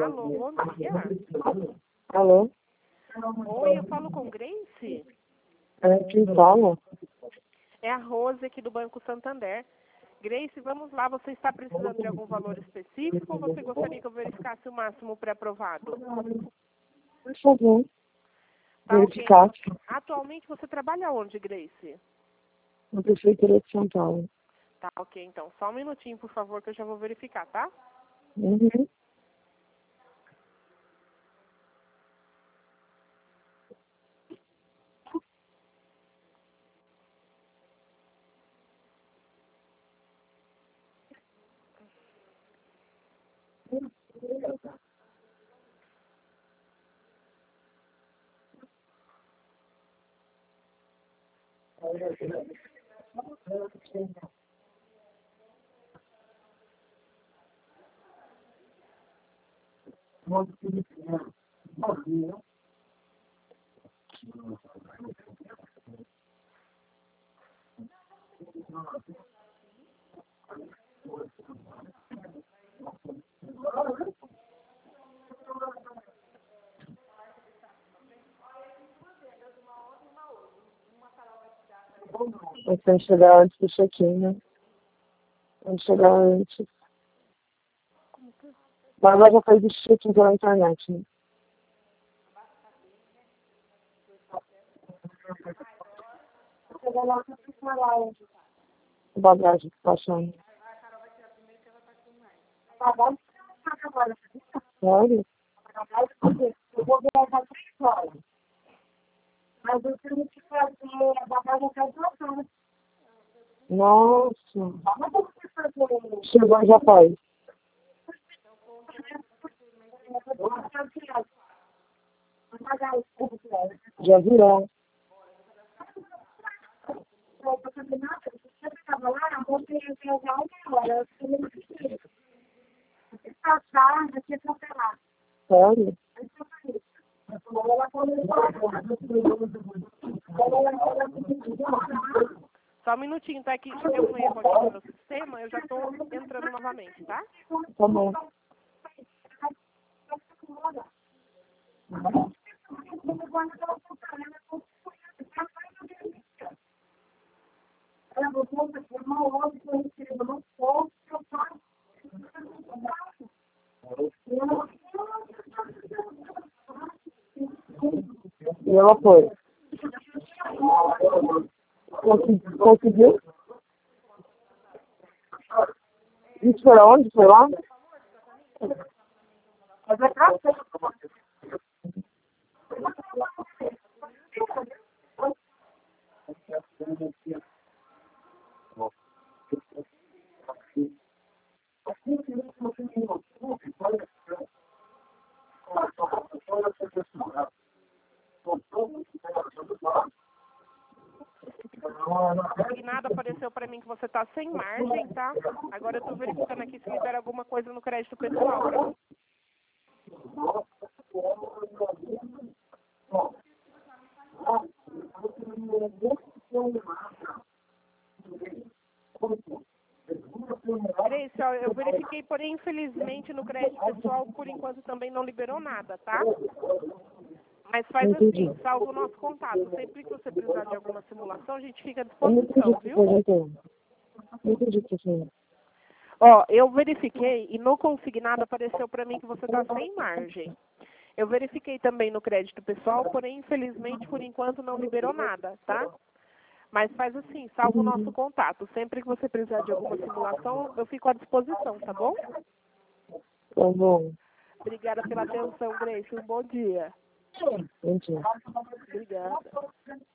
Alô, bom dia. Alô? Oi, eu falo com Grace? Quem fala? É a Rose aqui do Banco Santander. Grace, vamos lá, você está precisando de algum valor específico ou você gostaria que eu verificasse o máximo pré-aprovado? Por favor. Tá, ok. Verificar Atualmente você trabalha onde, Grace? na Prefeitura de São Paulo. Tá, ok, então. Só um minutinho, por favor, que eu já vou verificar, tá? Uhum. Mas tem que chegar antes do check-in, né? Tem que chegar antes. Mas ela já fez o check-in pela internet, né? Bagagem que tá achando. Sério? Eu vou viajar 3 horas. Mas eu tenho que fazer a bagagem até 2 horas. Nossa. Chegou já faz. Já virou. Sério? Só um minutinho, tá? Aqui deu um erro aqui no meu sistema, eu já estou entrando novamente, tá? Tá bom. E ela foi. Conseguiu? Isso foi aonde? Foi lá? E nada apareceu para mim que você tá sem margem, tá? Agora eu tô verificando aqui se libera alguma coisa no crédito pessoal. Grace, ó, eu verifiquei, porém, infelizmente, no crédito pessoal, por enquanto também não liberou nada, tá? Mas faz assim, salva o nosso contato. Sempre que você precisar de alguma simulação, a gente fica à Eu não disposição, acredito que viu? foi, então. Não acredito que foi. Ó, eu verifiquei e no consignado apareceu para mim que você tá sem margem. Eu verifiquei também no crédito pessoal, porém, infelizmente, por enquanto não liberou nada, tá? Mas faz assim, salva o nosso contato. Sempre que você precisar de alguma simulação, eu fico à disposição, tá bom? Tá bom. Obrigada pela atenção, Grace. Um bom dia. Entendi. Obrigada.